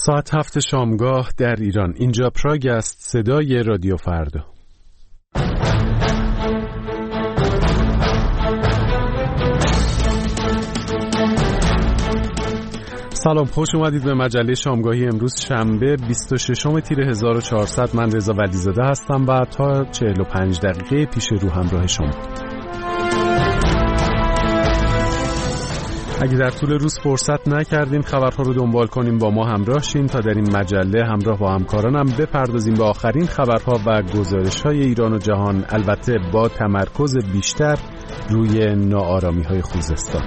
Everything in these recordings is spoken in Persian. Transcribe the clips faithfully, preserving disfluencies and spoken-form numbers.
ساعت هفت شامگاه در ایران. اینجا پراگ است، صدای رادیو فردا. سلام، خوش اومدید به مجله شامگاهی. امروز شنبه بیست و ششم تیر هزار و چهارصد. من رضا ولیزاده هستم و تا چهل و پنج دقیقه پیش رو همراه شما. اگه در طول روز فرصت نکردیم خبرها رو دنبال کنیم، با ما همراه شین تا در این مجله همراه با همکارانم بپردازیم به آخرین خبرها و گزارش‌های ایران و جهان، البته با تمرکز بیشتر روی ناآرامی‌های خوزستان.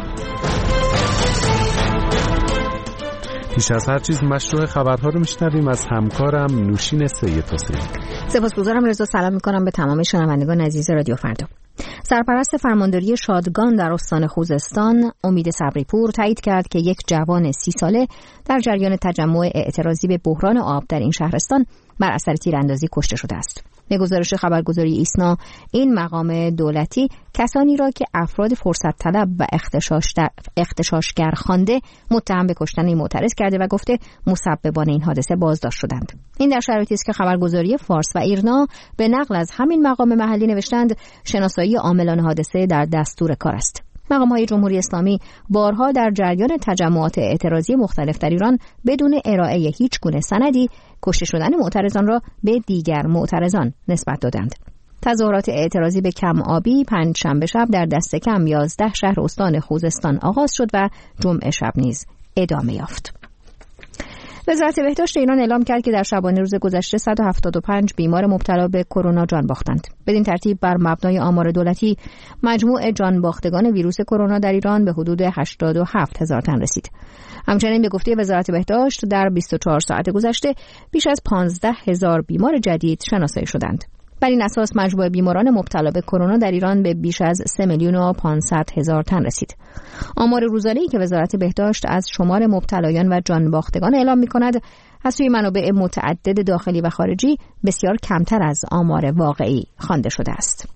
پیش از هر چیز مشروع خبرها رو میشنویم از همکارم نوشین سید حسین. سپاسگزارم رضا. سلام میکنم به تمام شنوندگان عزیز رادیو فردا. سرپرست فرمانداری شادگان در استان خوزستان امید صبری‌پور تایید کرد که یک جوان سی ساله در جریان تجمع اعتراضی به بحران آب در این شهرستان بر اثر تیراندازی کشته شده است. به گزارش خبرگزاری ایسنا، این مقام دولتی کسانی را که افراد فرصت طلب و اغتشاشگر خوانده متهم به کشتن این معترض کرده و گفته مسببان این حادثه بازداشت شدند. این در شرایطی است که خبرگزاری فارس و ایرنا به نقل از همین مقام محلی نوشتند شناسایی عاملان حادثه در دستور کار است. مقام‌های جمهوری اسلامی بارها در جریان تجمعات اعتراضی مختلف در ایران بدون ارائه هیچ گونه سندی کشته شدن معترضان را به دیگر معترضان نسبت دادند. تظاهرات اعتراضی به کم آبی پنجشنبه شب در دست کم یازده شهر استان خوزستان آغاز شد و جمعه شب نیز ادامه یافت. وزارت بهداشت ایران اعلام کرد که در شبانه روز گذشته صد و هفتاد و پنج بیمار مبتلا به کرونا جان باختند. بدین ترتیب بر مبنای آمار دولتی مجموع جان باختگان ویروس کرونا در ایران به حدود هشتاد و هفت هزار تن رسید. همچنین به گفته وزارت بهداشت در بیست و چهار ساعت گذشته بیش از پانزده هزار بیمار جدید شناسایی شدند. بر این اساس مجموع بیماران مبتلا به کرونا در ایران به بیش از سه میلیون و پانصد هزار تن رسید. آمار روزانه‌ای که وزارت بهداشت از شمار مبتلایان و جان باختگان اعلام می‌کند، از سوی منابع متعدد داخلی و خارجی بسیار کمتر از آمار واقعی خوانده شده است.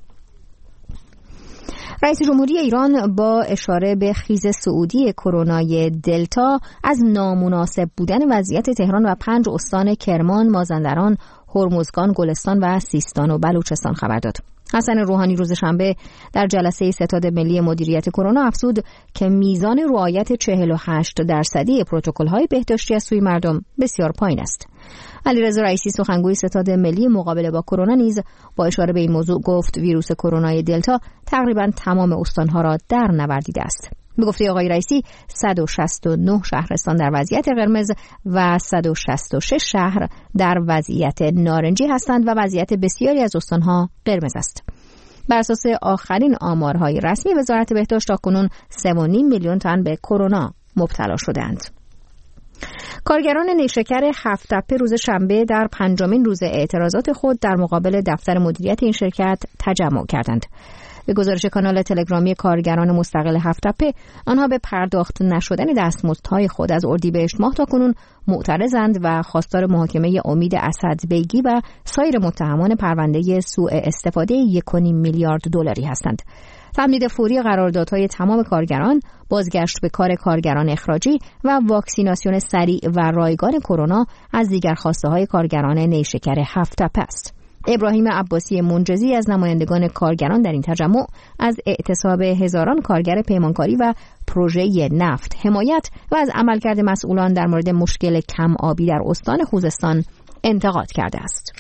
رئیس جمهوری ایران با اشاره به خیز صعودی کرونای دلتا از نامناسب بودن وضعیت تهران و پنج استان کرمان، مازندران، هرمزگان، گلستان و سیستان و بلوچستان خبر داد. حسن روحانی روز شنبه در جلسه ستاد ملی مدیریت کرونا افزود که میزان رعایت چهل و هشت درصدی پروتکل‌های بهداشتی از سوی مردم بسیار پایین است. علیرضا رئیسی سخنگوی ستاد ملی مقابله با کرونا نیز با اشاره به این موضوع گفت ویروس کرونای دلتا تقریباً تمام استان‌ها را در نوردیده است. به گفته آقای رئیسی صد و شصت و نه شهرستان در وضعیت قرمز و صد و شصت و شش شهر در وضعیت نارنجی هستند و وضعیت بسیاری از استان‌ها قرمز است. بر اساس آخرین آمارهای رسمی وزارت بهداشت تاکنون سه و نیم میلیون تن به کرونا مبتلا شدند. کارگران نیشکر هفت‌تپه روز شنبه در پنجمین روز اعتراضات خود در مقابل دفتر مدیریت این شرکت تجمع کردند. به گزارش کانال تلگرامی کارگران مستقل هفت‌تپه، آنها به پرداخت نشدن دستمزدهای خود از اردیبهشت ماه تاکنون معترضند و خواستار محاکمه امید اسدبیگی و سایر متهمان پرونده سوء استفاده یک و نیم میلیارد دلاری هستند. تمدید فوری قراردادهای تمام کارگران، بازگشت به کار کارگران اخراجی و واکسیناسیون سریع و رایگان کرونا از دیگر خواسته‌های کارگران نیشکر هفت‌تپه است. ابراهیم عباسی منجزی از نمایندگان کارگران در این تجمع از اعتصاب هزاران کارگر پیمانکاری و پروژه نفت حمایت و از عملکرد مسئولان در مورد مشکل کم آبی در استان خوزستان انتقاد کرده است.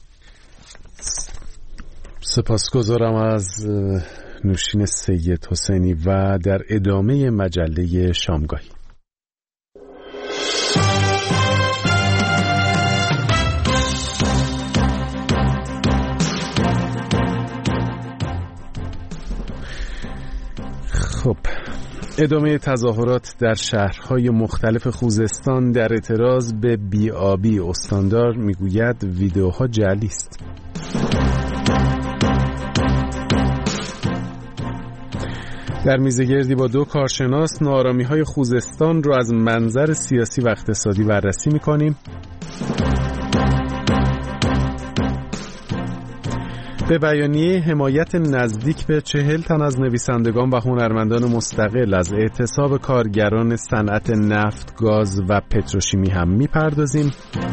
سپاسگزارم از نوشین سید حسینی و در ادامه مجله شامگاهی. خب، ادامه تظاهرات در شهرهای مختلف خوزستان در اعتراض به بی‌آبی. استاندار میگوید ویدئوها جعلی است. در میزگردی با دو کارشناس ناآرامی‌های خوزستان رو از منظر سیاسی و اقتصادی بررسی می‌کنیم. به بیانیه حمایت نزدیک به چهل تن از نویسندگان و هنرمندان مستقل از اعتصاب کارگران صنعت نفت، گاز و پتروشیمی هم میپردازیم.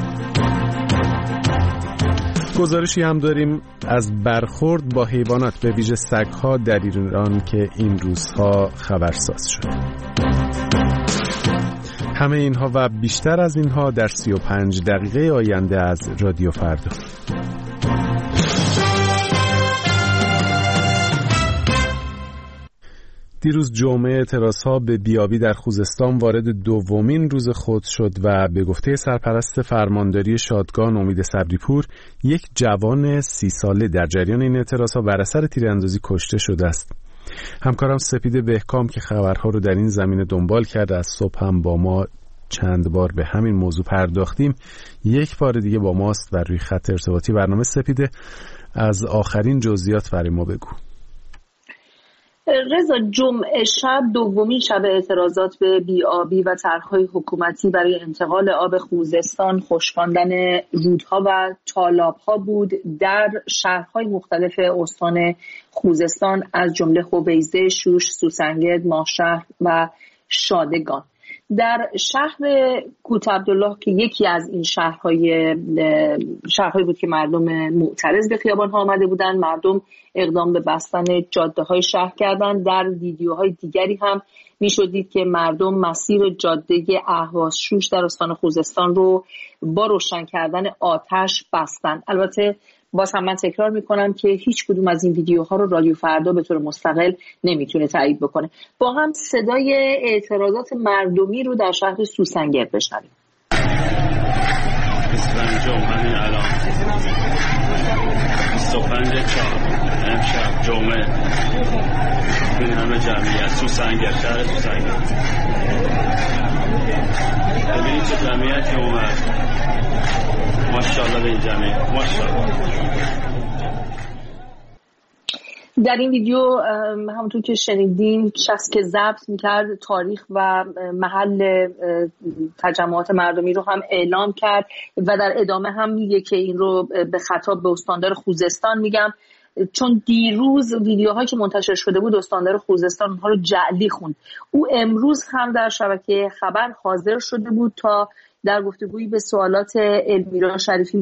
گزارشی هم داریم از برخورد با حیوانات به ویژه سگ‌ها در ایران که این روزها خبرساز شد. همه اینها و بیشتر از اینها در سی و پنج دقیقه آینده از رادیو فردا. دیروز جمعه اعتراضها به بیابی در خوزستان وارد دومین روز خود شد و به گفته سرپرست فرمانداری شادگان امید صبری‌پور، یک جوان سی ساله در جریان این اعتراضها بر اثر تیراندازی کشته شده است. همکارم سپید بهکام که خبرها رو در این زمینه دنبال کرده، از صبح هم با ما چند بار به همین موضوع پرداختیم، یک بار دیگه با ماست و روی خط ارتباطی برنامه. سپید، از آخرین جزئیات برای ما بگو. رضا، جمعه شب دومین شب اعتراضات به بی‌آبی و طرح‌های حکومتی برای انتقال آب خوزستان، خشکاندن رودها و تالاب‌ها بود در شهرهای مختلف استان خوزستان از جمله هویزه، شوش، سوسنگرد، ماهشهر و شادگان. در شهر کوت عبدالله که یکی از این شهرهای شهرهایی بود که مردم معترض به خیابان‌ها آمده بودند، مردم اقدام به بستن جاده‌های شهر کردند. در ویدیوهای دیگری هم می‌شد دید که مردم مسیر جاده اهواز شوش در استان خوزستان رو با روشن کردن آتش بستند. البته باز هم من تکرار میکنم که هیچ کدوم از این ویدیوها رو رادیو فردا به طور مستقل نمیتونه تایید بکنه. با هم صدای اعتراضات مردمی رو در شهر سوسنگرد بشنویم. اسفنجام همین الان بیست و پنج چهار امشب جمعه این همه جمعیت سوسنگرد، شهر سوسنگرد. ببینید چه جمعیتی اومد. ماشاءالله به این جمعیت، ماشاءالله. در این ویدیو همونطور که شنیدین، شخص که ضبط میکرد تاریخ و محل تجمعات مردمی رو هم اعلام کرد و در ادامه هم میگه که این رو به خطاب به استاندار خوزستان میگم، چون دیروز ویدیوهایی که منتشر شده بود استاندار خوزستان اونها رو جعلی خوند. او امروز هم در شبکه خبر حاضر شده بود تا در گفتگویی به سوالات المیرا شریفی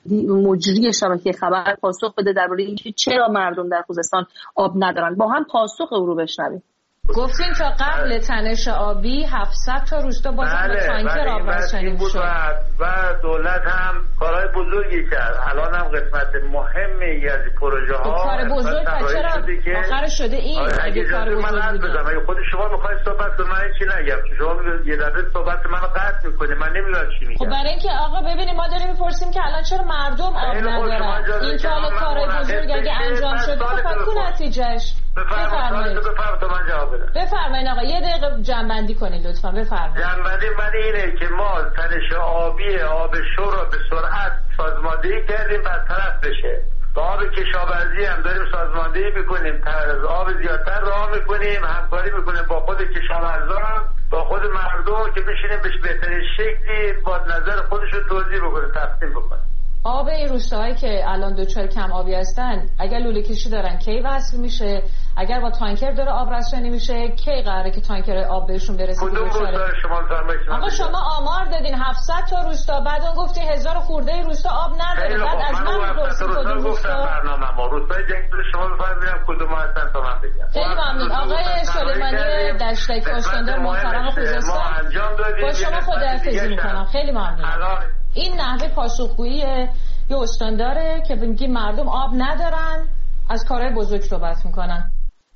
مجری شبکه خبر پاسخ بده درباره اینکه چرا مردم در خوزستان آب ندارن. با هم پاسخ او رو بشنویم. گفتین تا قبل تنش آبی هفتصد تا روستا با تانکر آب رسانی شد و دولت هم کارهای بزرگی کرد. الان هم قسمت مهمی از پروژه ها کار بزرگ چرا آخر شده این اگه کار بزرگ بوده. اگه خود شما میخواید صحبت کنید من چی نگم، شما یه دفعه صحبت منو قطع میکنید، من نمیدونم چی میگم. خب برای اینکه آقا ببینید ما داریم میپرسیم که الان چرا مردم آب ندارن، این که حالا کارهای بزرگ اگه انجام شده خب کو نتیجهش. بفرمایید بفرمایید بفرمایید آقا یه دقیقه جنبندی کنید لطفا. بفرمایید. جنبندی من اینه که ما تنش آبی آب شور رو به سرعت سازماندهی کردیم برطرف بشه. با آب کشاورزی هم داریم سازماندهی میکنیم، از آب زیادتر راه میکنیم، همکاری میکنیم با خود کشاورزان، با خود مردم که بشینیم بهش بهترین شکلی با نظر خودشون توضیح بکنیم، تقسیم بکنیم. آب این روستاهایی که الان دوچار کم آبی هستن اگر لوله کشی دارن کی وصل میشه؟ اگر با تانکر داره آب رسانی میشه کی قراره که تانکر آب بهشون برسه؟ کدوم روستا شما فرمایید؟ آقا شما آمار دادین هفتصد تا روستا، بعد اون گفتین هزار خورده روستا آب نداره، بعد از من میپرسین کدوم روستا؟ برنامه ما روستای جنگل شما بفرمایید کدوم هستن تا من بگم. خیلی ممنون. آقای سلیمانی دشتک استاندار محترم خوزستان با شما خداحافظی میکنم. خیلی ممنون. این نحوه پاسخگویی یه استانداره که میگه مردم آب ندارن، از کارهای بزرگ صحبت میکنن.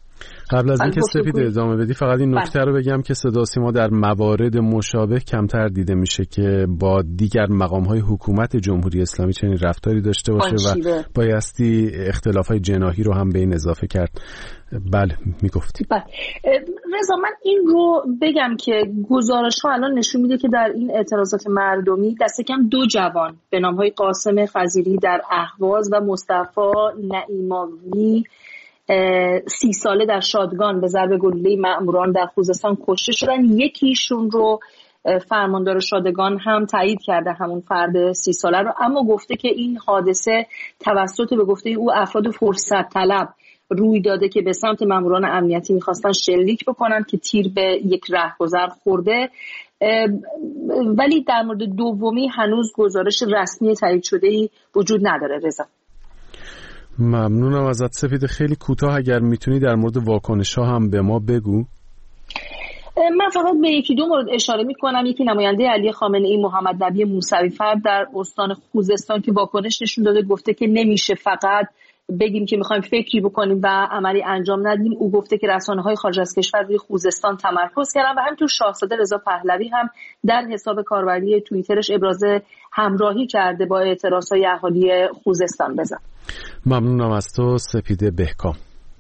قبل از اینکه سپید ادامه بدی فقط این نکته رو بگم که صدا سیما در موارد مشابه کمتر دیده میشه که با دیگر مقام‌های حکومت جمهوری اسلامی چنین رفتاری داشته باشه و بایستی اختلافات جناحی رو هم به این اضافه کرد. بله میگفتی. بله رضا، من این رو بگم که گزارش‌ها الان نشون میده که در این اعتراضات مردمی دست کم دو جوان به نام‌های قاسم خضیری در اهواز و مصطفی نعیماوی سی ساله در شادگان به ضرب گلوله مأموران در خوزستان کشته شدن. یکیشون رو فرماندار شادگان هم تایید کرده همون فرد سی ساله رو، اما گفته که این حادثه توسط به گفته او افراد فرصت طلب روی داده که به سمت ماموران امنیتی میخواستن شلیک بکنن که تیر به یک رهگذر خورده. ولی در مورد دومی هنوز گزارش رسمی تایید شده‌ای وجود نداره. رضا، ممنونم ازت سپید. خیلی کوتاه اگر میتونی در مورد واکنش‌ها هم به ما بگو. من فقط به یکی دو مورد اشاره میکنم. یکی نماینده علی خامنه‌ای محمد نبی موسوی فرد در استان خوزستان که واکنش نشون داده، گفته که نمیشه فقط بگیم که میخوایم فکری بکنیم و عملی انجام ندیم. او گفته که رسانه‌های خارج از کشور روی خوزستان تمرکز کردن و همینطور شاهزاده رضا پهلوی هم در حساب کاربری توییترش ابراز همراهی کرده با اعتراضهای اهالی خوزستان. بزن. ممنونم از تو سپیده بهکام.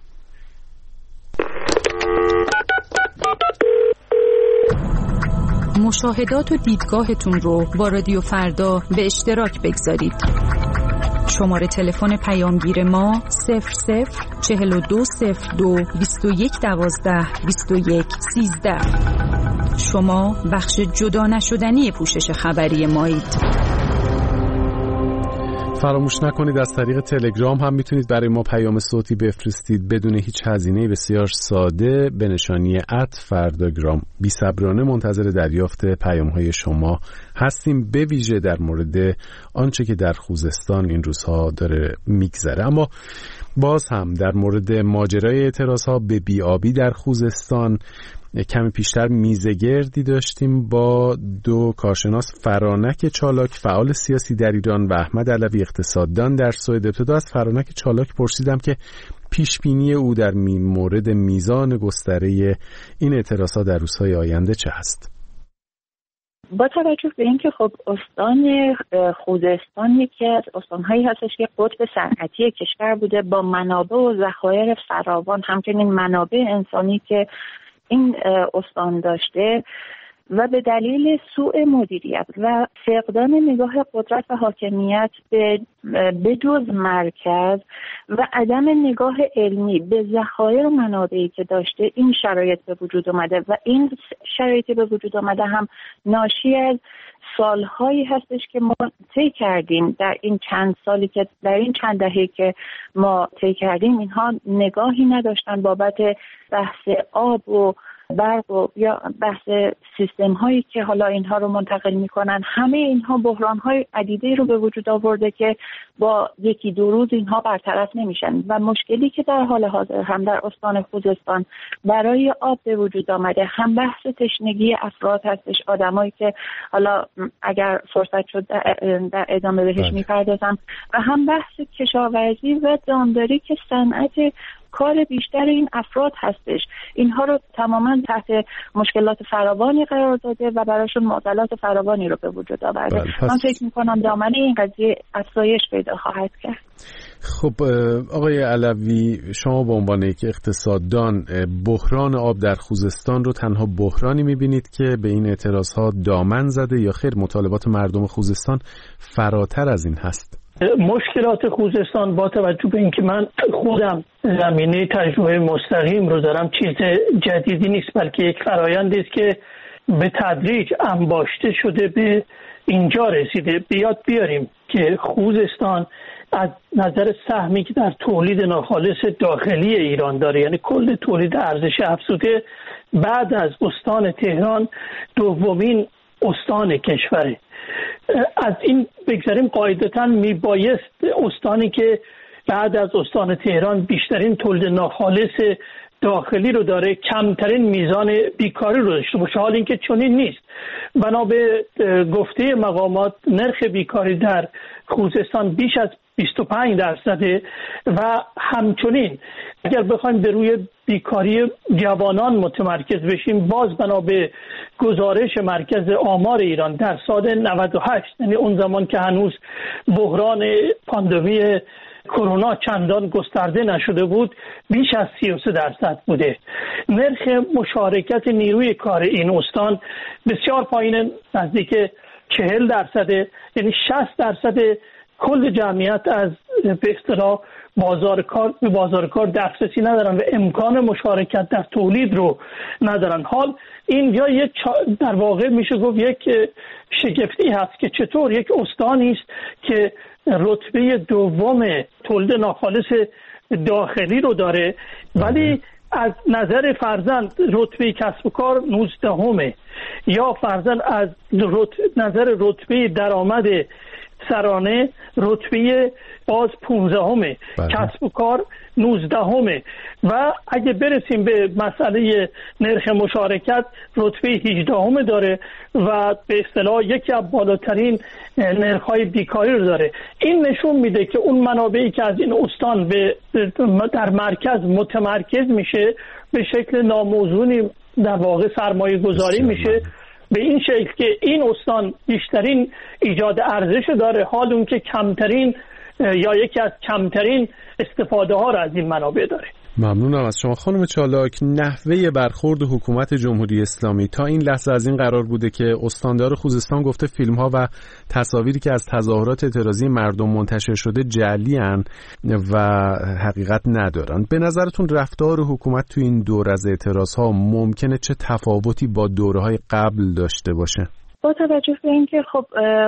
مشاهدات و دیدگاهتون رو با رادیو فردا به اشتراک بگذارید. شماره تلفن پیامگیر ما صفر صفر چهل و دو صفر دو بیست و یک دوازده بیست و یک سیزده. شما بخش جدا نشدنی پوشش خبری مایید. فراموش نکنید از طریق تلگرام هم میتونید برای ما پیام صوتی بفرستید بدون هیچ هزینه، بسیار ساده به نشانی ات فرداگرام. بی‌صبرانه منتظر دریافت پیام‌های شما هستیم، به ویژه در مورد آنچه که در خوزستان این روزها داره میگذره. اما باز هم در مورد ماجرای اعتراضها به بی‌آبی در خوزستان کمی پیشتر میزگردی داشتیم با دو کارشناس، فرانک چالاک فعال سیاسی در ایران و احمد علوی اقتصاددان در سوئد. ابتدا از فرانک چالاک پرسیدم که پیشبینی او در مورد میزان گستره این اعتراضات در روزهای آینده چه هست؟ با توجه به اینکه خب استان خوزستان یکی از استان‌هایی هستش که قطب صنعتی کشور بوده با منابع و ذخایر فراوان، همچنین منابع انسانی که این استان داشته و به دلیل سوء مدیریت و فقدان نگاه قدرت و حاکمیت به به جز مرکز و عدم نگاه علمی به ذخایر و منابعی که داشته این شرایط به وجود اومده و این شرایطی به وجود اومده هم ناشی از سالهایی هستش که ما طی کردیم. در این چند سالی که در این چند دهه‌ای که ما طی کردیم اینها نگاهی نداشتن بابت بحث آب و برق و یا بحث سیستم هایی که حالا اینها رو منتقل میکنن. همه اینها بحران های عدیده رو به وجود آورده که با یکی دو روز اینها برطرف نمیشن و مشکلی که در حال حاضر هم در استان خوزستان برای آب به وجود آمده، هم بحث تشنگی افراد هستش، آدمایی که حالا اگر فرصت شد در ادامه بهش میپردازم، و هم بحث کشاورزی و دامداری که صنعت کار بیشتر این افراد هستش. اینها رو تماما تحت مشکلات فراوانی قرار داده و براشون معضلات فراوانی رو به وجود آورده. من فکر میکنم دامنه این قضیه افزایش پیدا خواهد کرد. خب آقای علوی، شما به عنوان یک اقتصاددان بحران آب در خوزستان رو تنها بحرانی میبینید که به این اعتراضها دامن زده یا خیر مطالبات مردم خوزستان فراتر از این هست؟ مشکلات خوزستان با توجه به اینکه من خودم زمینه تجربه مستقیم رو دارم چیز جدیدی نیست، بلکه یک فرایندی است که به تدریج انباشته شده به اینجا رسیده. بیاد بیاریم که خوزستان از نظر سهمی که در تولید ناخالص داخلی ایران داره، یعنی کل تولید ارزش افزوده، بعد از استان تهران دومین استان کشوره. از این بگذاریم قاعدتاً میبایست استانی که بعد از استان تهران بیشترین تولید ناخالص داخلی رو داره کمترین میزان بیکاری رو داشته باشه، حال اینکه چنین نیست. بنا به گفته مقامات نرخ بیکاری در خوزستان بیش از بیست و پنج درصده و همچنین اگر بخوایم به روی بیکاری جوانان متمرکز بشیم، باز بنا به گزارش مرکز آمار ایران در سال نود و هشت، یعنی اون زمان که هنوز بحران پاندمی کرونا چندان گسترده نشده بود، بیش از سی و سه درصد بوده. نرخ مشارکت نیروی کار این استان بسیار پایین، نزدیک چهل درصده، یعنی شصت درصد کل جمعیت از به اصطلاح بازار کار به بازار کار دسترسی ندارن و امکان مشارکت در تولید رو ندارن. حال اینجا یک در واقع میشه گفت یک شگفتی هست که چطور یک استانی است که رتبه دوم تولید ناخالص داخلی رو داره ولی از نظر فرزند رتبه کسب و کار نوزدهمه، یا فرزند از نظر رتبه درآمد سرانه رتبه باز پونزدهمه، کسب و کار نوزدهمه و اگه برسیم به مسئله نرخ مشارکت رتبه هجدهم داره و به اصطلاح یکی از بالاترین نرخ‌های بیکاری رو داره. این نشون میده که اون منابعی که از این استان به در مرکز متمرکز میشه به شکل ناموزونی در واقع سرمایه گذاری میشه به این شکل که این استان بیشترین ایجاد ارزش داره، حال اون که کمترین یا یکی از کمترین استفاده ها را از این منابع داره. ممنونم از شما خانم چالاک. نحوه برخورد حکومت جمهوری اسلامی تا این لحظه از این قرار بوده که استاندار خوزستان گفته فیلم ها و تصاویری که از تظاهرات اعتراضی مردم منتشر شده جعلی ان و حقیقت ندارن. به نظرتون رفتار حکومت تو این دور از اعتراض ها ممکنه چه تفاوتی با دورهای قبل داشته باشه؟ با توجه به اینکه خب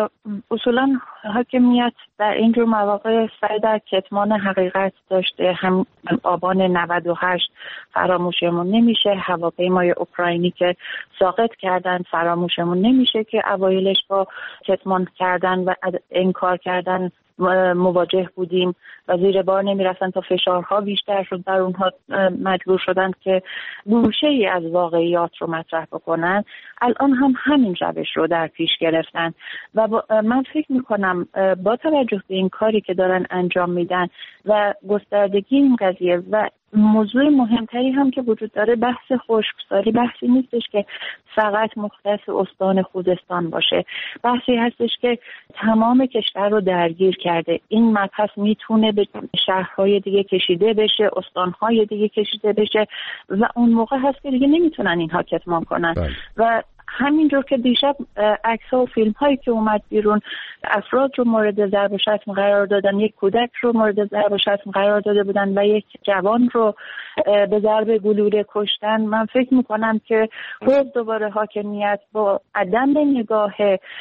اصولا حاکمیت در اینجور مواقع سعی در کتمان حقیقت داشته، هم آبان نود و هشت فراموشمون نمیشه، هواپیمای اوکراینی که ساقط کردن فراموشمون نمیشه که اوایلش با کتمان کردن و انکار کردن مواجه بودیم و زیر بار نمیرسن تا فشارها بیشتر شد بر اونها مجبور شدن که گوشه ای از واقعیات رو مطرح بکنن. الان هم همین روش رو در پیش گرفتن و من فکر میکنم با توجه به این کاری که دارن انجام میدن و گستردگی این قضیه و موضوع مهمتری هم که وجود داره بحث خشکسالی، بحثی نیستش که فقط مختص استان خوزستان باشه، بحثی هستش که تمام کشور رو درگیر کرده. این مبحث میتونه به شهرهای دیگه کشیده بشه، استانهای دیگه کشیده بشه و اون موقع هست که دیگه نمیتونن اینها کتمان کنن بله. و همینجور که دیشب عکس‌ها و فیلم‌هایی که اومد بیرون افراد رو مورد ضرب و شتم قرار دادن، یک کودک رو مورد ضرب و شتم قرار داده بودن و یک جوان رو به ضرب گلوله کشتن. من فکر می‌کنم که باز دوباره حاکمیت با عدم نگاه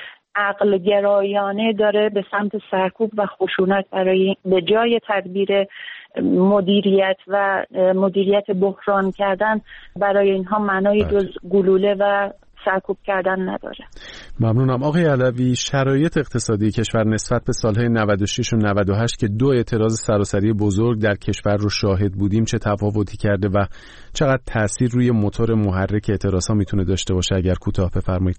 عقل گرایانه داره به سمت سرکوب و خشونت برای به جای تدبیر مدیریت و مدیریت بحران کردن برای اینها معنای جز گلوله و سرکوب کردن نداره. ممنونم. آقای علوی، شرایط اقتصادی کشور نسبت به سالهای نود و شش و نود و هشت که دو اعتراض سراسری بزرگ در کشور رو شاهد بودیم چه تفاوتی کرده و چقدر تأثیر روی موتور محرک اعتراضها میتونه داشته باشه؟ اگر کوتاه بفرمایید.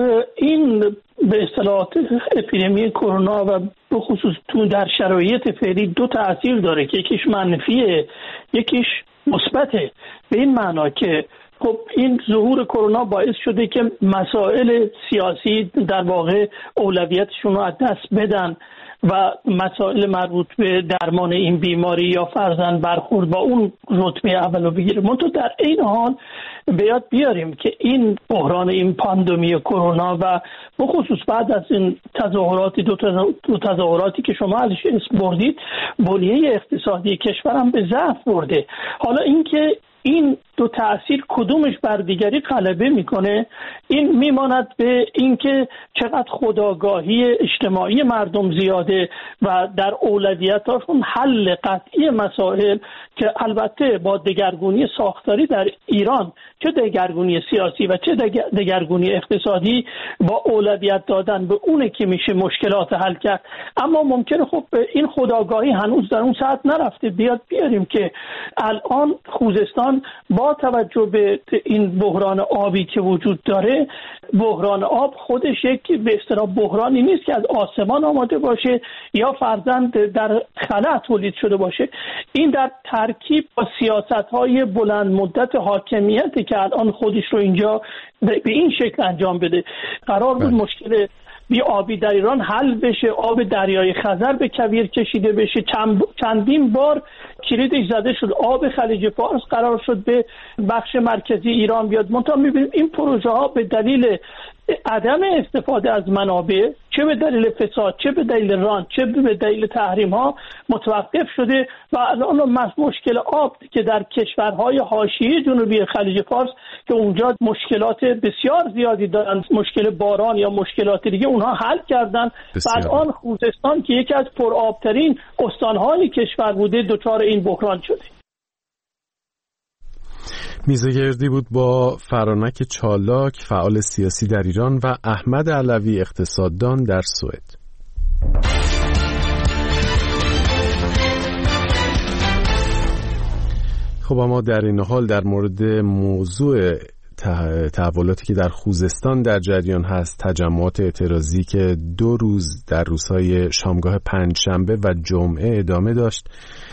این به اصطلاح اپیدمی کرونا و به خصوص تو در شرایط فعلی دو تأثیر داره که یکیش منفیه یکیش مثبته، به این معنا که خب این ظهور کرونا باعث شده که مسائل سیاسی در واقع اولویتشون رو از دست بدن و مسائل مربوط به درمان این بیماری یا فرضاً برخورد با اون رتبه اولو بگیره. منتها در این حال به یاد بیاریم که این بحران این پاندمی کرونا و بخصوص بعد از این تظاهراتی دو, دو تظاهراتی که شما ازش اسم بردید بنیه اقتصادی کشورم به ضعف برده. حالا اینکه این دو تأثیر کدومش بر دیگری غلبه میکنه این میماند به اینکه چقدر خودآگاهی اجتماعی مردم زیاده و در اولویتاشون حل قطعی مسائل که البته با دگرگونی ساختاری در ایران چه دگرگونی سیاسی و چه دگرگونی اقتصادی با اولویت دادن به اونه که میشه مشکلات حل کرد. اما ممکنه خب این خودآگاهی هنوز در اون سطح نرفته. بیاد بیاریم که الان خوزستان با توجه به این بحران آبی که وجود داره، بحران آب خودش یک به اصطلاح بحرانی نیست که از آسمان آماده باشه یا فرزند در خلا تولید شده باشه. این در ترکیب با سیاست‌های بلند مدت حاکمیتی که الان خودش رو اینجا به این شکل انجام بده. قرار بود مشکل بی آبی در ایران حل بشه، آب دریای خزر به کویر کشیده بشه. چند چندین بار کلیدش زده شد، آب خلیج فارس قرار شد به بخش مرکزی ایران بیاد. منتها می‌بینیم این پروژه ها به دلیل عدم استفاده از منابع چه به دلیل فساد، چه به دلیل رانت، چه به دلیل تحریم ها متوقف شده و الان مشکل آب که در کشورهای حاشیه جنوبی خلیج فارس که اونجا مشکلات بسیار زیادی دارن، مشکل باران یا مشکلات دیگه، اونها حل کردن و الان خوزستان که یکی از پرآبترین استانهای کشور بوده دچار این بحران شده. میزگردی بود با فرانک چالاک، فعال سیاسی در ایران، و احمد علوی، اقتصاددان در سوئد. خب اما در این حال در مورد موضوع تحولاتی که در خوزستان در جریان هست، تجمعات اعتراضی که دو روز در روزهای شامگاه پنجشنبه و جمعه ادامه داشت،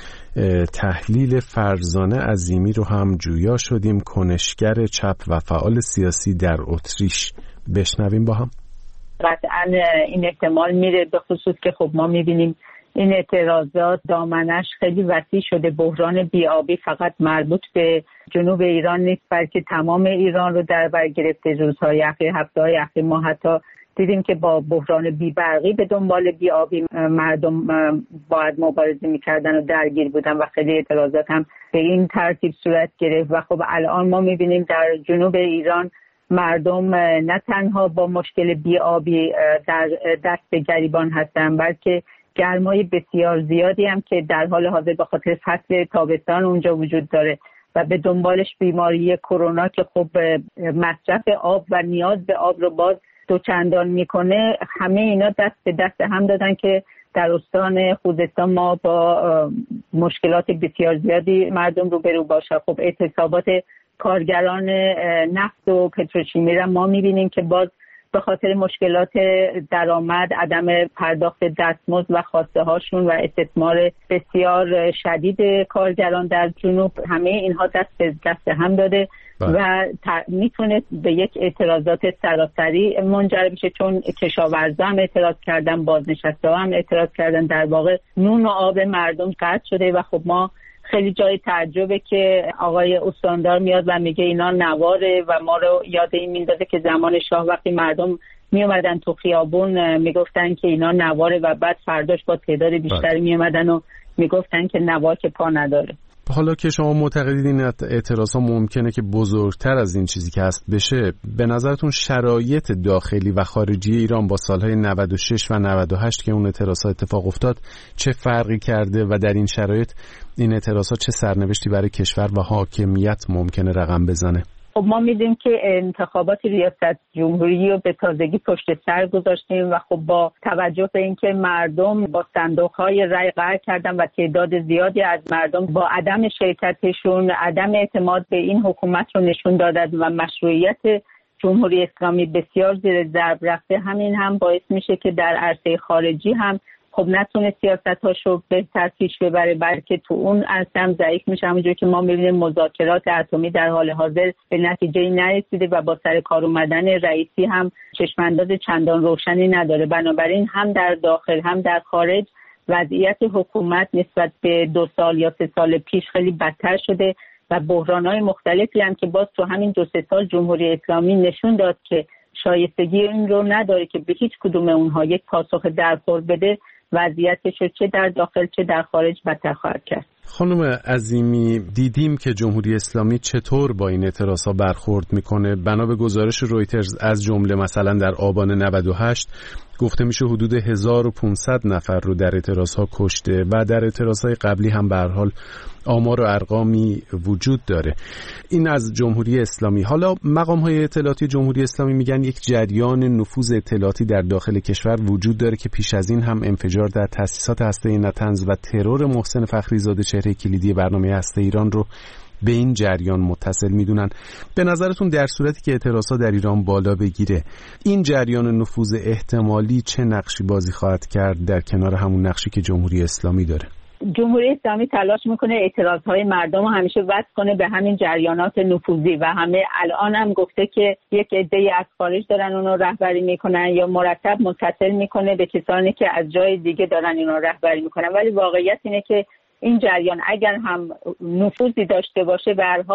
تحلیل فرزانه عظیمی رو هم جویا شدیم، کنشگر چپ و فعال سیاسی در اتریش. بشنویم با هم. قطعا این احتمال میره، به خصوص که خب ما میبینیم این اعتراضات دامنش خیلی وسیع شده. بحران بی‌آبی فقط مربوط به جنوب ایران نیست، بلکه تمام ایران رو در بر گرفته. روزهای اخیر، هفته‌های اخیر ما حتی دیدیم که با بحران بی‌برقی به دنبال بی‌آبی مردم باید مبارزه می‌کردن و درگیر بودن و خیلی اعتراضات هم به این ترتیب صورت گرفت. و خب الان ما می‌بینیم در جنوب ایران مردم نه تنها با مشکل بی‌آبی در دست به گریبان هستن، بلکه گرمای بسیار زیادی هم که در حال حاضر به خاطر فصل تابستان اونجا وجود داره و به دنبالش بیماری کرونا که خب مصرف آب و نیاز به آب رو باز دوچندان میکنه. همه اینا دست به دست هم دادن که در استان خوزستان ما با مشکلات بسیار زیادی مردم روبرو باشه. خب اعتصابات کارگران نفت و پتروشیمی را ما میبینیم که باز به خاطر مشکلات درآمد، عدم پرداخت دستمزد و خواسته هاشون و استثمار بسیار شدید کارگران در جنوب، همه اینها دست به دست هم داده بله. و میتونه به یک اعتراضات سراسری منجر بشه، چون کشاورزا هم اعتراض کردن، بازنشسته هم اعتراض کردن. در واقع نون و آب مردم قطع شده و خب ما خیلی جای تعجبه که آقای استاندار میاد و میگه اینا نواره و ما رو یاد این میندازه که زمان شاه وقتی مردم میومدن تو خیابون میگفتن که اینا نواره و بعد فرداش با تعداد بیشتری میومدن و میگفتن که نوار که پا نداره. حالا که شما معتقدید این اعتراضا ممکنه که بزرگتر از این چیزی که هست بشه، به نظرتون شرایط داخلی و خارجی ایران با سالهای نود و شش و نود و هشت که اون اعتراضا اتفاق افتاد چه فرقی کرده و در این شرایط این اعتراضا چه سرنوشتی برای کشور و حاکمیت ممکنه رقم بزنه؟ خب ما میدونیم که انتخابات ریاست جمهوری رو به تازگی پشت سر گذاشتیم و خب با توجه به اینکه مردم با صندوق‌های رای قهر کردن و تعداد زیادی از مردم با عدم شرکتشون عدم اعتماد به این حکومت رو نشون دادن و مشروعیت جمهوری اسلامی بسیار زیر ضرب رفته، همین هم باعث میشه که در عرصه خارجی هم خب نتونه سیاستاشو بهتر پیش ببره، بلکه تو اون عرصه هم ضعیف میشه. همونجوری که ما میبینیم مذاکرات اتمی در حال حاضر به نتیجه نرسیده و با سر کار اومدن رئیسی هم چشمانداز چندان روشنی نداره. بنابراین هم در داخل هم در خارج وضعیت حکومت نسبت به دو سال یا سه سال پیش خیلی بدتر شده و بحران‌های مختلفی هم که باز تو همین دو سه سال جمهوری اسلامی نشون داد که شایستگی این رو نداره که به هیچ کدوم اونها یک پاسخ درخور بده، وضعیتش رو چه در داخل چه در خارج بدتر خواهد کرد. خانم عظیمی، دیدیم که جمهوری اسلامی چطور با این اعتراضها برخورد میکنه. بنا به گزارش رویترز از جمله مثلا در آبان نود و هشت گفته میشه حدود هزار و پانصد نفر رو در اعتراضها کشته و در اعتراضهای قبلی هم به هر حال آمار و ارقامی وجود داره. این از جمهوری اسلامی. حالا مقام‌های اطلاعاتی جمهوری اسلامی میگن یک جریان نفوذ اطلاعاتی در داخل کشور وجود داره که پیش از این هم انفجار در تأسیسات هسته‌ای نطنز و ترور محسن فخریزاده چهره کلیدی برنامه هسته ایران رو به این جریان متصل میدونن. به نظرتون در صورتی که اعتراضات در ایران بالا بگیره، این جریان نفوذ احتمالی چه نقشی بازی خواهد کرد در کنار همون نقشی که جمهوری اسلامی داره؟ جمهوری اسلامی تلاش میکنه اعتراضهای مردم رو همیشه وصل کنه به همین جریانات نفوذی و همه الان هم گفته که یک عده‌ای از خارج دارن اونو رهبری میکنن یا مرتب متصل میکنه به کسانی که از جای دیگه دارن اینو رهبری میکنن. ولی واقعیت اینه که این جریان اگر هم نفوذی داشته باشه به هر حال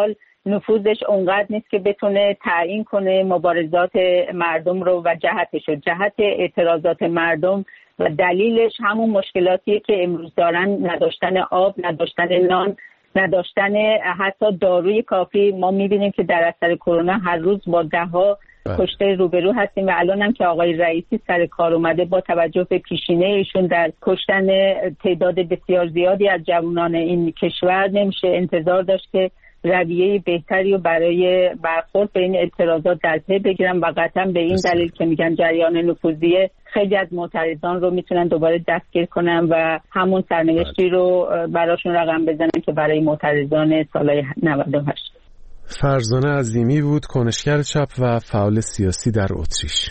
نفوذش اونقدر نیست که بتونه تعیین کنه مبارزات مردم رو و جهتش رو. جهت اعتراضات مردم و دلیلش همون مشکلاتیه که امروز دارن، نداشتن آب، نداشتن نان، نداشتن حتی داروی کافی. ما میبینیم که در اثر کرونا هر روز با ده ها کشته روبرو هستیم و الان هم که آقای رئیسی سر کار اومده با توجه به پیشینه ایشون در کشتن تعداد بسیار زیادی از جوانان این کشور، نمیشه انتظار داشت که رویه بهتری رو برای برخورد به این اعتراضات در پی بگیرن و قطعا به این دلیل که میگن جریان نفوذیه خیلی از معترضان رو میتونن دوباره دستگیر کنن و همون سرنوشتی رو براشون رقم بزنن که برای معترضان سالهای نود و هشت. فرزانه عظیمی بود، کنشگر چپ و فعال سیاسی در اتریش.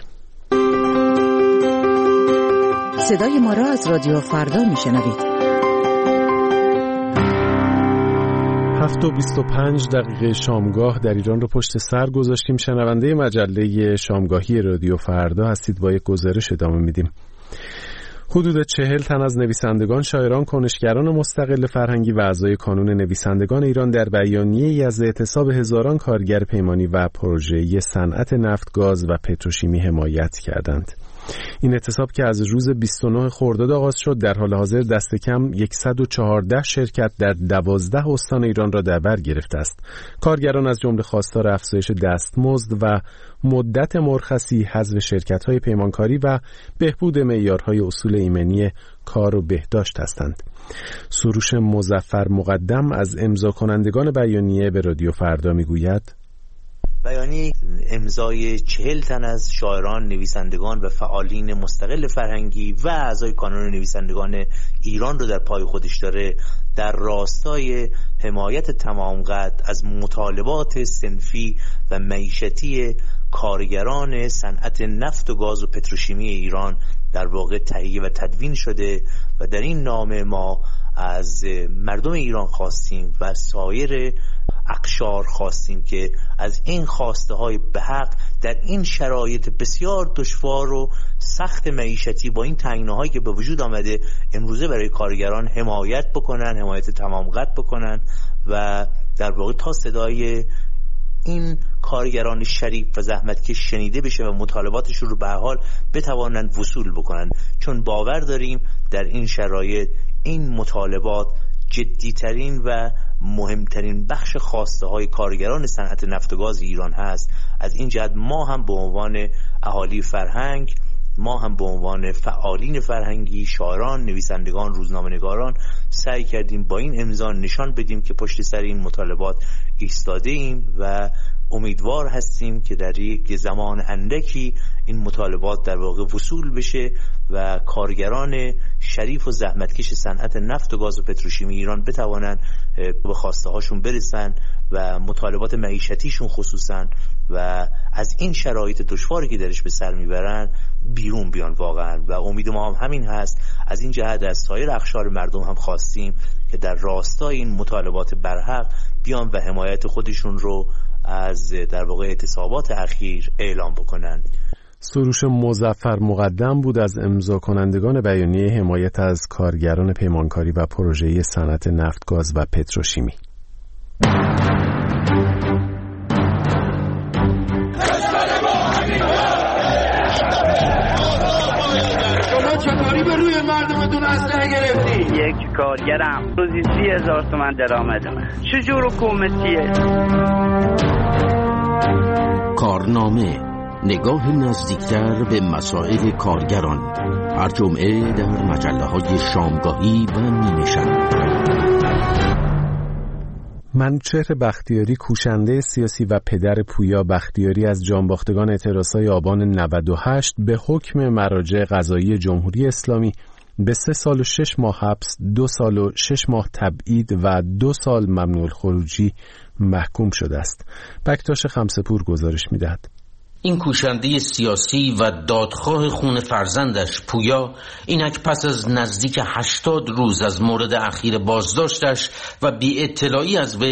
صدای ما را از رادیو فردا میشنوید. هفت و بیست و پنج دقیقه شامگاه در ایران رو پشت سر گذاشتیم. شنونده مجله شامگاهی رادیو فردا هستید. با یک گزارش ادامه میدیم. حدود چهل تن از نویسندگان، شاعران، کنشگران مستقل فرهنگی و اعضای کانون نویسندگان ایران در بیانیه‌ای از اعتصاب هزاران کارگر پیمانی و پروژه‌ای صنعت نفت، گاز و پتروشیمی حمایت کردند. این اعتصاب که از روز بیست و نه خرداد آغاز شد، در حال حاضر دست کم صد و چهارده شرکت در دوازده استان ایران را در بر گرفته است. کارگران از جمله خواستار افزایش دستمزد و مدت مرخصی، حذف شرکت‌های پیمانکاری و بهبود معیارهای اصول ایمنی کار و بهداشت هستند. سروش مظفر مقدم از امضا کنندگان بیانیه به رادیو فردا میگوید: بیانیه امضای چهل تن از شاعران، نویسندگان و فعالین مستقل فرهنگی و اعضای کانون نویسندگان ایران رو در پای خودش داره، در راستای حمایت تمام قد از مطالبات صنفی و معیشتی کارگران صنعت نفت و گاز و پتروشیمی ایران در واقع تهیه و تدوین شده و در این نامه ما از مردم ایران خواستیم و سایر اقشار خواستیم که از این خواسته های به حق در این شرایط بسیار دشوار و سخت معیشتی با این تنگناهایی هایی که به وجود آمده امروزه برای کارگران حمایت بکنن، حمایت تمام قد بکنن و در واقع تا صدای این کارگران شریف و زحمتکش شنیده بشه و مطالباتشون رو به هر حال بتوانند وصول بکنن، چون باور داریم در این شرایط این مطالبات جدیترین و مهمترین بخش خواسته های کارگران صنعت نفت و گاز ایران هست. از این جهت ما هم به عنوان اهالی فرهنگ، ما هم به عنوان فعالین فرهنگی، شاعران، نویسندگان، روزنامه‌نگاران سعی کردیم با این امضا نشان بدیم که پشت سر این مطالبات ایستاده ایم و امیدوار هستیم که در یک زمان اندکی این مطالبات در واقع وصول بشه و کارگران شریف و زحمتکش صنعت نفت و گاز و پتروشیمی ایران بتوانند به خواسته هاشون برسن و مطالبات معیشتیشون خصوصا و از این شرایط دشواری که درش به سر میبرن بیرون بیان واقعا. و امید ما هم همین هست. از این جهت از سایر اقشار مردم هم خواستیم که در راستای این مطالبات برحق بیان و حمایت خودشون رو از در واقع اعتصابات اخیر اعلام بکنن. سروش مظفر مقدم بود از امضا کنندگان بیانیه حمایت از کارگران پیمانکاری و پروژه‌ای صنعت نفت، گاز و پتروشیمی. شما چطوری به روی مردمتون اسلحه گرفتی؟ یک کارگرم روزی سی هزار تومن درآمد من. چجور حکومتیه؟ کارنامه، نگاه نزدیکتر به مسائل کارگران، هر جمعه در مجله‌های شامگاهی و نیمه شب. منوچهر بختیاری، کوشنده سیاسی و پدر پویا بختیاری، از جانباختگان اعتراضهای آبان نود و هشت به حکم مراجع قضایی جمهوری اسلامی به سه سال و شش ماه حبس، دو سال و شش ماه تبعید و دو سال ممنوع الخروجی محکوم شده است. بکتاش خمسه‌پور گزارش می‌دهد. این کوشنده سیاسی و دادخواه خون فرزندش پویا اینک پس از نزدیک هشتاد روز از مورد اخیر بازداشتش و بی اطلاعی از وی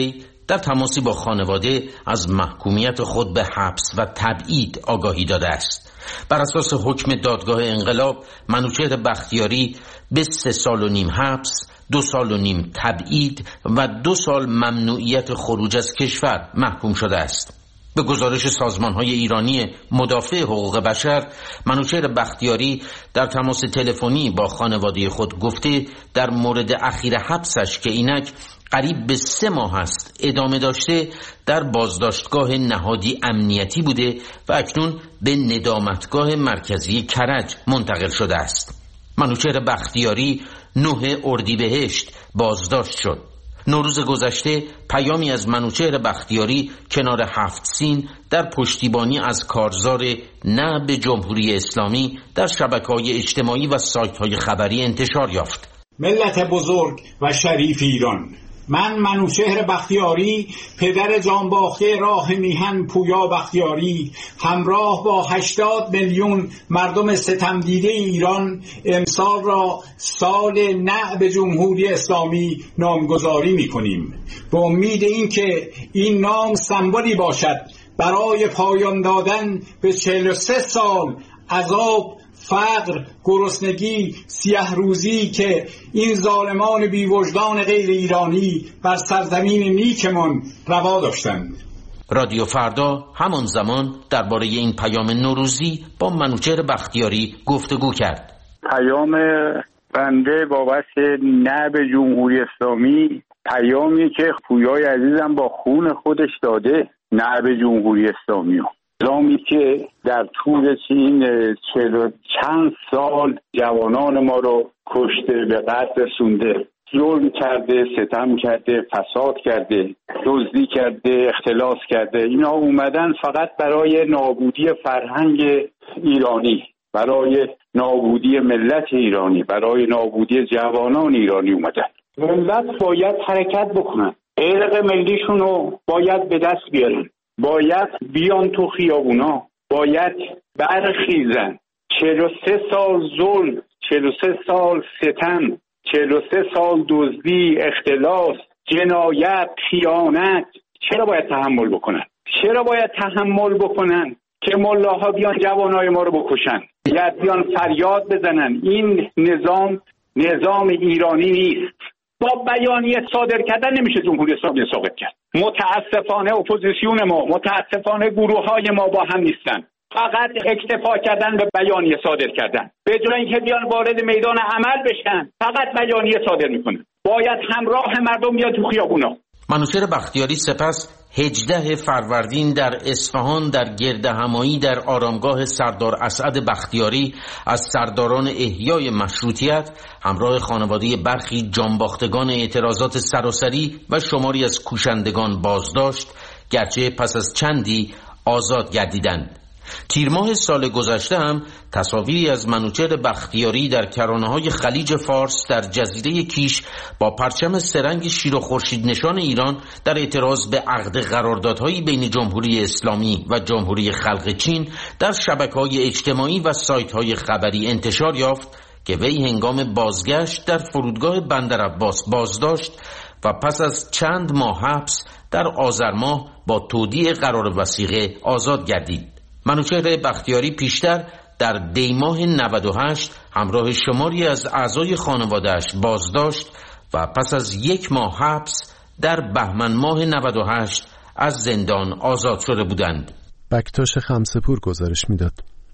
در تماسی با خانواده از محکومیت خود به حبس و تبعید آگاهی داده است. بر اساس حکم دادگاه انقلاب، منوچهر بختیاری به سه سال و نیم حبس، دو سال و نیم تبعید و دو سال ممنوعیت خروج از کشور محکوم شده است. به گزارش سازمان‌های ایرانی مدافع حقوق بشر، منوچهر بختیاری در تماس تلفنی با خانواده خود گفته در مورد اخیر حبسش که اینک قریب به سه ماه است ادامه داشته، در بازداشتگاه نهادی امنیتی بوده و اکنون به ندامتگاه مرکزی کرج منتقل شده است. منوچهر بختیاری نه اردیبهشت بازداشت شد. نوروز گذشته پیامی از منوچهر بختیاری کنار هفت سین در پشتیبانی از کارزار نه به جمهوری اسلامی در شبکه‌های اجتماعی و سایت‌های خبری انتشار یافت. ملت بزرگ و شریف ایران، من منوچهر بختیاری، پدر جانباخته راه میهن پویا بختیاری، همراه با هشتاد میلیون مردم ستمدیده ایران امسال را سال نه به جمهوری اسلامی نامگذاری می‌کنیم، به امید اینکه این نام سمبولی باشد برای پایان دادن به چهل و سه سال عذاب، فقر، گرسنگی، سیاه روزی که این ظالمان بی وجدان غیر ایرانی بر سرزمین نیکمان روا داشتند. رادیو فردا همان زمان درباره این پیام نوروزی با منوچهر بختیاری گفتگو کرد. پیام بنده وابسته نه به جمهوری اسلامی، پیامی که پویای عزیزم با خون خودش داده، نه به جمهوری اسلامی، نظامی که در طول این چهل و چند سال جوانان ما رو کشته، به قتل رسونده، ظلم کرده، ستم کرده، فساد کرده، دزدی کرده، اختلاس کرده. اینا اومدن فقط برای نابودی فرهنگ ایرانی، برای نابودی ملت ایرانی، برای نابودی جوانان ایرانی اومدن. ملت باید حرکت بکنن، ارق ملیشون رو باید به دست بیارن، باید بیان تو خیابونا، باید برخیزن. چهل و سه سال ظلم، چهل و سه سال ستم، چهل و سه سال دزدی، اختلاس، جنایت، خیانت، چرا باید تحمل بکنن؟ چرا باید تحمل بکنن که ملاها بیان جوانای ما رو بکشن، یا بیان فریاد بزنن؟ این نظام نظام ایرانی نیست. با بیانیه صادر کردن نمیشه جمهوری اسلامی ثابت کرد. متاسفانه اپوزیسیون ما، متاسفانه گروه های ما با هم نیستن، فقط اکتفا کردن به بیانیه صادر کردن، به جای اینکه بیان وارد میدان عمل بشن فقط بیانیه صادر میکنن. باید همراه مردم بیاد تو خیابونا. منوچهر بختیاری سپس هجدهم فروردین در اصفهان در گردهمایی در آرامگاه سردار اسعد بختیاری از سرداران احیای مشروطیت همراه خانواده برخی جانباختگان اعتراضات سراسری و شماری از کوشندگان بازداشت، گرچه پس از چندی آزاد گردیدند. تیر ماه سال گذشته هم تصاویری از منوچهر بختیاری در کرانه‌های خلیج فارس در جزیره کیش با پرچم سرنگ شیر و خورشید نشان ایران در اعتراض به عقد قراردادهای بین جمهوری اسلامی و جمهوری خلق چین در شبکه‌های اجتماعی و سایت‌های خبری انتشار یافت که وی هنگام بازگشت در فرودگاه بندر عباس بازداشت و پس از چند ماه حبس در آذر ماه با تودیع قرار وثیقه آزاد گردید. منوچهر بختیاری پیشتر در دی ماه نود و هشت همراه شماری از اعضای خانواده‌اش بازداشت و پس از یک ماه حبس در بهمن ماه نود و هشت از زندان آزاد شده بودند. بکتاش خمسه‌پور گزارش میداد.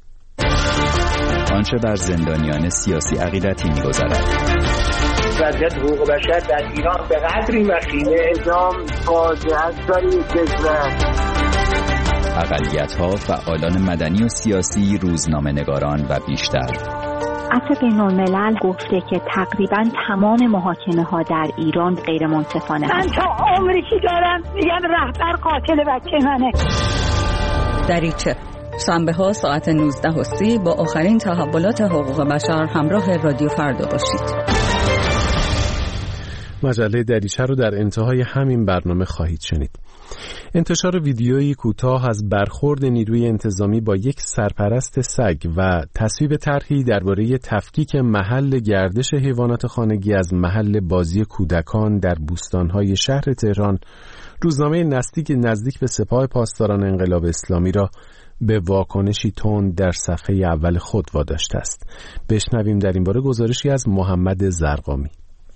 آنچه بر زندانیان سیاسی عقیدتی می‌گذرد. وضعیت حقوق بشر در ایران به قدری وخیمه، اعدام فاجعه است در این کشور. اقلیت‌ها، فعالان مدنی و سیاسی، روزنامه‌نگاران و بیشتر. عفو بین‌الملل گفته که تقریباً تمام محاکمه‌ها در ایران غیر منصفانه من تا عمری که دارم میگم رهبر قاتل بچه منه. دریچه شنبه‌ها ساعت نوزده و سی با آخرین تحولات حقوق بشر همراه رادیو فردا باشید. مجله دریچه رو در انتهای همین برنامه خواهید شنید. انتشار ویدیویی کوتاه از برخورد نیروی انتظامی با یک سرپرست سگ و تصویب طرحی درباره تفکیک محل گردش حیوانات خانگی از محل بازی کودکان در بوستان‌های شهر تهران روزنامه نزدیک نزدیک به سپاه پاسداران انقلاب اسلامی را به واکنشی تند در صفحه اول خود واداشته است. بشنویم در این باره گزارشی از محمد زرقامی.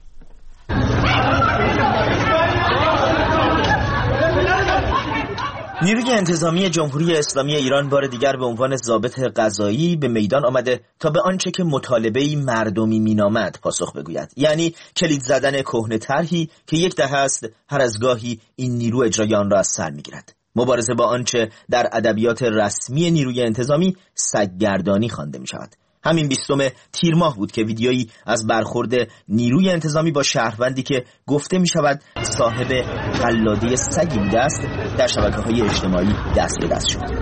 نیروی انتظامی جمهوری اسلامی ایران بار دیگر به عنوان ضابط قضایی به میدان آمده تا به آنچه که مطالبه‌ای مردمی مینامد پاسخ بگوید، یعنی کلید زدن کهنه طرحی که یک دهه است هر از گاهی این نیرو اجرای آن را از سر می‌گیرد. مبارزه با آنچه در ادبیات رسمی نیروی انتظامی سگگردانی خوانده می‌شود. همین بیستم تیر ماه بود که ویدیویی از برخورد نیروی انتظامی با شهروندی که گفته می شود صاحب قلاده سگی بوده است در شبکه‌های اجتماعی دست به دست شد.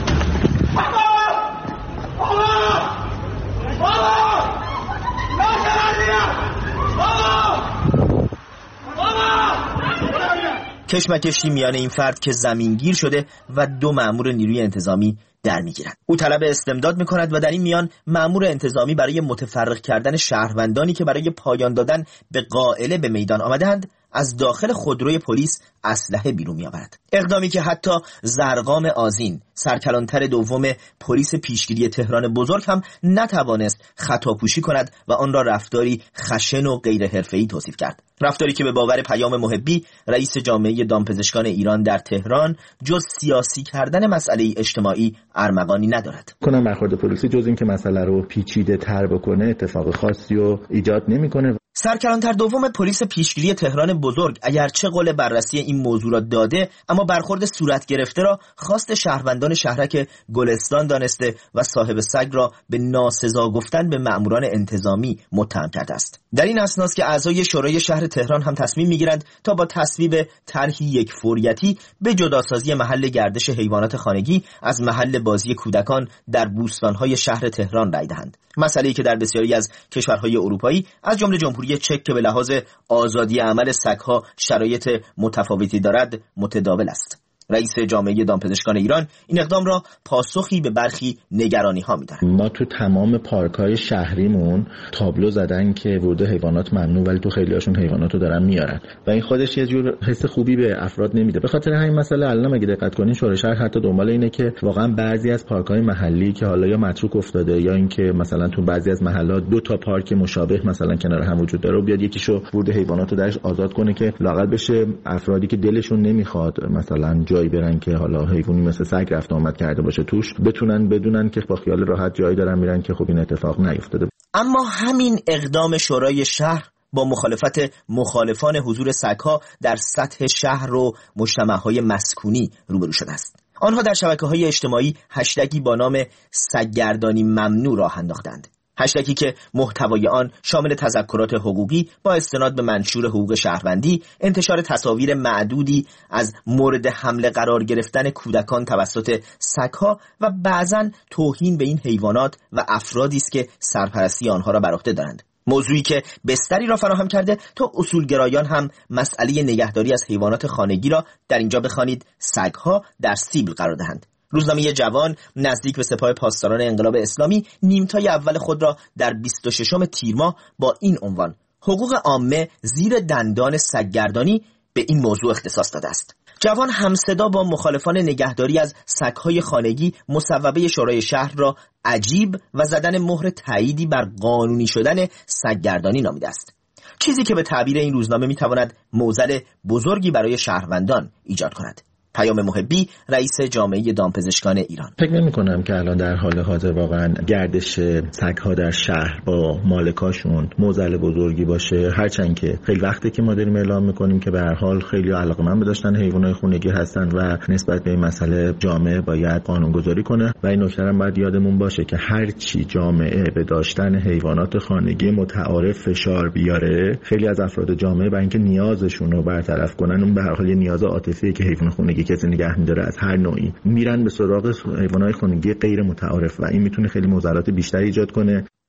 کشمکشی میان این فرد که زمینگیر شده و دو مأمور نیروی انتظامی در میگیرد. او طلب استمداد میکند و در این میان مأمور انتظامی برای متفرق کردن شهروندانی که برای پایان دادن به قائله به میدان آمدند از داخل خودروی پلیس اسلحه بیرون میآورد. اقدامی که حتی زرقام آذین، سرکلانتر دوم پلیس پیشگیری تهران بزرگ هم نتوانست خطاپوشی کند و آن را رفتاری خشن و غیر حرفه‌ای توصیف کرد. رفتاری که به باور پیام محبی، رئیس جامعه دامپزشکان ایران در تهران، جز سیاسی کردن مسئله اجتماعی ارمغانی ندارد. کنم برخورد پلیسی جز این که مسئله رو پیچیده تر بکنه اتفاق خاصی رو ایجاد نمیکنه. سرکلانتر دوم پلیس پیشگیری تهران بزرگ اگرچه قول بررسی این موضوع را داده، اما برخورد صورت گرفته را خواست شهروندان شهرک گلستان دانسته و صاحب سگ را به ناسزا گفتن به مأموران انتظامی متهم کرده است. در این اسناست که اعضای شورای شهر تهران هم تصمیم میگیرند تا با تصویب طرحی یک فوریتی به جداسازی محل گردش حیوانات خانگی از محل بازی کودکان در بوستان‌های شهر تهران رای دهند. مسئله‌ای که در بسیاری از کشورهای اروپایی از جمله جمهوری چک که به لحاظ آزادی عمل سگ‌ها شرایط متفاوتی دارد متداول است. رئیس جامعه دامپزشکان ایران این اقدام را پاسخی به برخی نگرانی‌ها می‌داند. ما تو تمام پارک‌های شهریمون تابلو زدن که ورود حیوانات ممنوع، ولی تو خیلی‌هاشون حیواناتو دارن میارن و این خودش یه جور حس خوبی به افراد نمیده. به خاطر همین مسئله الان اگه دقت کنین شورای شهر حتی دنبال اینه که واقعا بعضی از پارک‌های محلی که حالا یا متروک افتاده یا اینکه مثلا تو بعضی از محلات دو تا پارک مشابه مثلا کنار هم وجود داره، بیاد یکیشو ورود حیواناتو درش آزاد کنه که لااقل بشه افرادی که دلشون نمیخواد مثلا جایی برن که حالا حیوانی مثل سگ رفت آمد کرده باشه توش، بتونن بدونن که با خیال راحت جایی دارن میرن که خب این اتفاق نیفتاده. اما همین اقدام شورای شهر با مخالفت مخالفان حضور سگ‌ها در سطح شهر و مجتمع‌های مسکونی روبرو شده است. آنها در شبکه‌های اجتماعی هشتگی با نام سگگردانی ممنوع راه انداختند. هشتگی که محتوای آن شامل تذکرات حقوقی با استناد به منشور حقوق شهروندی، انتشار تصاویر معدودی از مورد حمله قرار گرفتن کودکان توسط سگ‌ها و بعضاً توهین به این حیوانات و افرادی است که سرپرستی آنها را بر عهده دارند. موضوعی که بستری را فراهم کرده تا اصولگرایان هم مسئله نگهداری از حیوانات خانگی را در اینجا بخوانید سگ‌ها در سیبل قرار دهند. روزنامه جوان نزدیک به سپاه پاسداران انقلاب اسلامی نیمتای اول خود را در بیست و ششم تیر ماه با این عنوان حقوق عامه زیر دندان سگگردانی به این موضوع اختصاص داده است. جوان همصدا با مخالفان نگهداری از سگ‌های خانگی مصوبه شورای شهر را عجیب و زدن مهر تاییدی بر قانونی شدن سگگردانی نامیده است. چیزی که به تعبیر این روزنامه میتواند معضل بزرگی برای شهروندان ایجاد کند. پیام محبی، رئیس جامعه دامپزشکان ایران: فکر نمی کنم که الان در حال حاضر واقعا گردش سگ‌ها در شهر با مالکاشون معضل بزرگی باشه، هرچند که خیلی وقته که ما داریم اعلام میکنیم که به هر حال خیلی علاقه‌مند به داشتن حیوانات خونگی هستن و نسبت به این مسئله جامعه باید قانونگذاری کنه و این نکته هم باید یادمون باشه که هر چی جامعه به داشتن حیوانات خانگی متعارف فشار بیاره، خیلی از افراد جامعه برای اینکه نیازشون رو برطرف کنن، اون به هر حال یه نیاز عاطفیه که حیوان خونگی کسی نگه می‌داره از هر نوعی، میرن به سراغ حیوانات خانگی غیر متعارف و این میتونه خیلی معضلات بیشتری ایجاد کنه.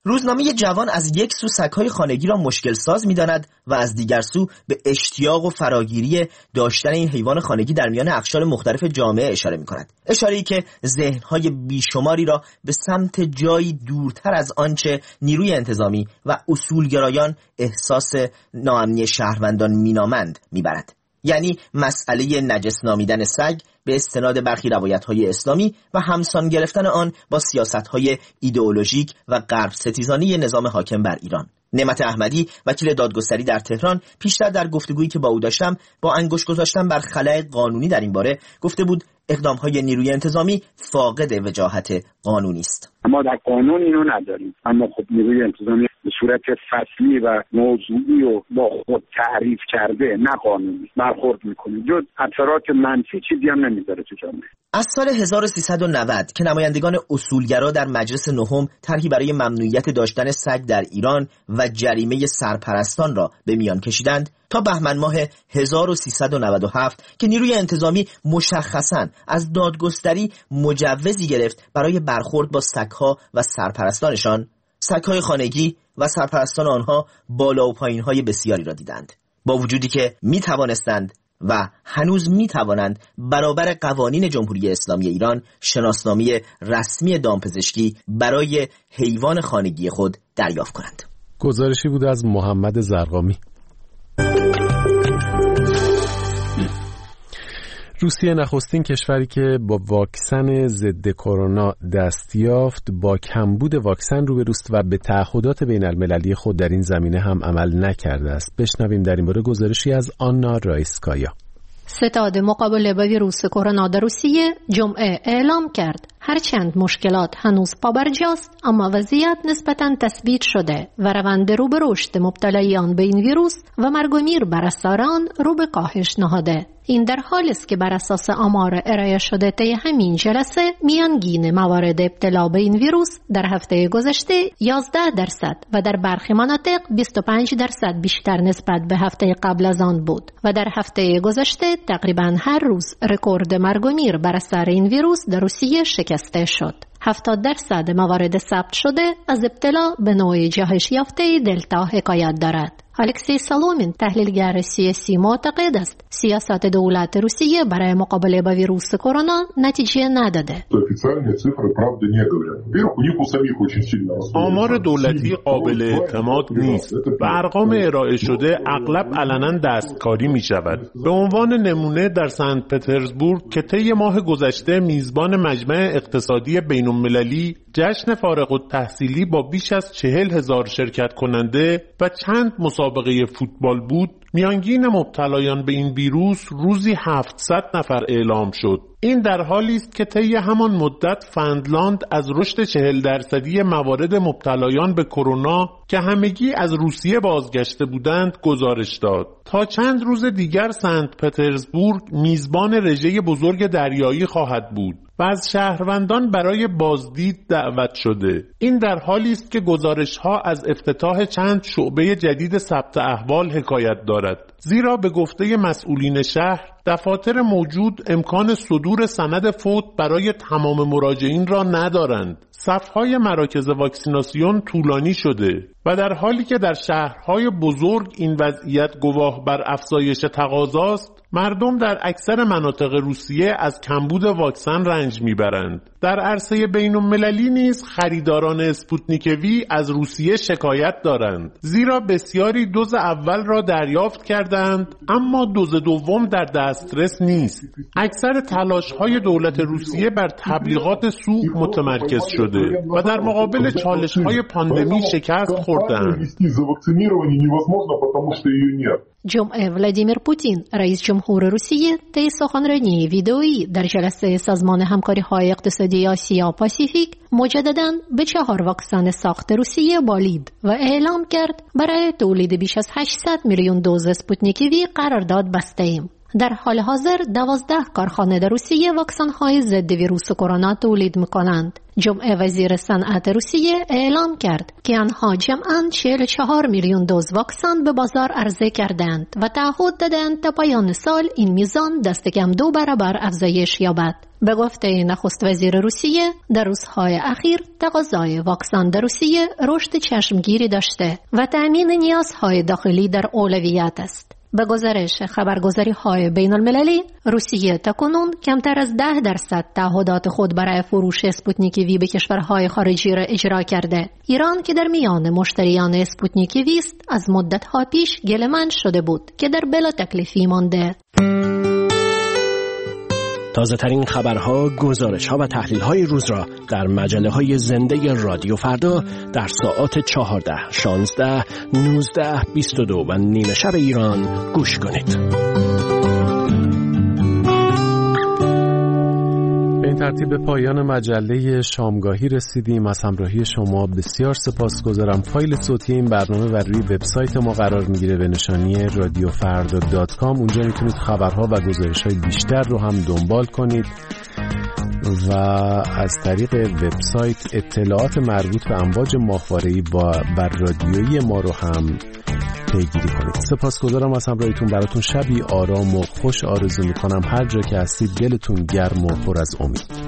روزنامه جوان از یک سو سگ‌های خانگی را مشکل ساز می‌داند و از دیگر سو به اشتیاق و فراگیری داشتن این حیوان خانگی در میان اقشار مختلف جامعه اشاره می‌کند. اشاره‌ای که ذهن‌های بیشماری را به سمت جایی دورتر از آنچه نیروی انتظامی و اصولگرایان احساس ناامنی شهروندان مینامند می‌برد. یعنی مسئله نجس نامیدن سگ به استناد برخی روایت‌های اسلامی و همسان گرفتن آن با سیاست‌های ایدئولوژیک و غرب ستیزانی نظام حاکم بر ایران. نعمت احمدی وکیل دادگستری در تهران پیشتر در گفتگویی که با او داشتم با انگشت گذاشتن بر خلأ قانونی در این باره گفته بود اقدام‌های نیروی انتظامی فاقد وجاهت قانونی است. ما در قانون اینو نداریم، اما خب نیروی انتظامی به صورت فصلی و موضوعی و با خود تعریف کرده نه قانونی برخورد میکنه، جز اثرات منفی چیزی هم نمیذاره تو جامعه. از سال هزار و سیصد و نود که نمایندگان اصولگرا در مجلس نهم طرحی برای ممنوعیت داشتن سگ در ایران و جریمه سرپرستان را به میان کشیدند تا بهمن ماه هزار و سیصد و نود و هفت که نیروی انتظامی مشخصاً از دادگستری مجوزی گرفت برای برخورد با سگ‌ها و سرپرستانشان، سگ‌های خانگی و سرپرستان آنها بالا و پایین‌های بسیاری را دیدند، با وجودی که می توانستند و هنوز می توانند برابر قوانین جمهوری اسلامی ایران شناسنامه رسمی دامپزشکی برای حیوان خانگی خود دریافت کنند. گزارشی بود از محمد زرقامی. روسیه نخستین کشوری که با واکسن ضد کرونا دست یافت با کمبود واکسن روبروست و به تعهدات بین المللی خود در این زمینه هم عمل نکرده است. بشنویم در این باره گزارشی از آنا رایسکایا. ستاد مقابله با ویروس کرونا در روسیه جمعه اعلام کرد هرچند مشکلات هنوز پابرجاست اما وضعیت نسبتاً تثبیت شده و روند رو به رشد مبتلایان به این ویروس و مرگ و میر بر اثر آن رو به کاهش نهاده. این در حالی است که بر اساس آمار ارائه شده طی همین جلسه میانگین موارد ابتلا به این ویروس در هفته گذشته یازده درصد و در برخی مناطق بیست و پنج درصد بیشتر نسبت به هفته قبل از آن بود و در هفته گذشته تقریباً هر روز رکورد مرگ و میر بر اثر این ویروس در روسیه شکسته شد. هفتاد درصد موارد ثبت شده از ابتلا به نوع جهش یافته دلتا حکایت دارد. الکسی سالومین تحلیلگر سیاسی معتقد است سیاست دولت روسیه برای مقابله با ویروس کرونا نتیجه نداده. آمار دولتی قابل اعتماد نیست و ارقام ارائه شده اغلب علنا دستکاری می شود. به عنوان نمونه در سنت پترزبورگ که طی ماه گذشته میزبان مجمع اقتصادی بین المللی جشن فارغ التحصیلی با بیش از چهل هزار شرکت کننده و چند مسابقه فوتبال بود، میانگین مبتلایان به این ویروس روزی هفتصد نفر اعلام شد. این در حالی است که طی همان مدت فنلاند از رشد چهل درصدی موارد مبتلایان به کرونا که همگی از روسیه بازگشته بودند گزارش داد. تا چند روز دیگر سنت پترزبورگ میزبان رژه بزرگ دریایی خواهد بود و از شهروندان برای بازدید دعوت شده. این در حالی است که گزارش‌ها از افتتاح چند شعبه جدید ثبت احوال حکایت دارد، زیرا به گفته مسئولین شهر دفاتر موجود امکان صدور سند فوت برای تمام مراجعین را ندارند. صف‌های مراکز واکسیناسیون طولانی شده و در حالی که در شهرهای بزرگ این وضعیت گواه بر افزایش تقاضاست، مردم در اکثر مناطق روسیه از کمبود واکسن رنج میبرند. در عرصه بین المللی نیز خریداران اسپوتنیک وی از روسیه شکایت دارند، زیرا بسیاری دوز اول را دریافت کردند اما دوز دوم در دسترس نیست. اکثر تلاش‌های دولت روسیه بر تبلیغات سوء متمرکز شده و در مقابل چالش‌های پاندمی شکست خوردند. جمعه ولادیمیر پوتین رئیس جمهور روسیه طی سخنرانی ویدئویی در جلسه سازمان همکاری‌های اقتصادی آسیا پاسیفیک مجدداً به چهار واکسن ساخت روسیه بالید و اعلام کرد برای تولید بیش از هشتصد میلیون دوز اسپوتنیک وی قرارداد بسته‌ایم. در حال حاضر دوازده کارخانه در روسیه واکسن‌های ضد ویروس کرونا تولید می‌کنند. جمعه وزیر صنعت روسیه اعلام کرد که آنها جمعاً چهل و چهار میلیون دوز واکسن به بازار عرضه کردند و تعهد دادند تا پایان سال این میزان دست کم دو برابر افزایش یابد. به گفته نخست وزیر روسیه، در روزهای اخیر تقاضای واکسن در روسیه رشد چشمگیری داشته و تأمین نیازهای داخلی در اولویت است. به گزارش خبرگزاری‌های بین‌المللی، روسیه تاکنون کمتر از ده درصد تعهدات خود برای فروش اسپوتنیک وی به کشورهای خارجی را اجرا کرده. ایران که در میان مشتریان اسپوتنیک وی است، از مدت‌ها پیش گله‌مند شده بود که در بلا تکلیفی مانده. تازه ترین خبرها، گزارش‌ها و تحلیل‌های روز را در مجله‌های زنده رادیو فردا در ساعات چهارده، شانزده، نوزده، بیست و دو و نیمه شب ایران گوش کنید. به این ترتیب به پایان مجله شامگاهی رسیدیم. از همراهی شما بسیار سپاسگزارم. فایل صوتی این برنامه بر روی وبسایت ما قرار میگیره به نشانی رادیو فردا دات کام. اونجا میتونید خبرها و گزارش‌های بیشتر رو هم دنبال کنید و از طریق وبسایت اطلاعات مربوط به امواج ماهواره‌ای با بر رادیویی ما رو هم پیگیری کنید. سپاسگزارم از همراهیتون. براتون شبی آرام و خوش آرزو میکنم. هر جا که هستید دلتون گرم و پر از امید.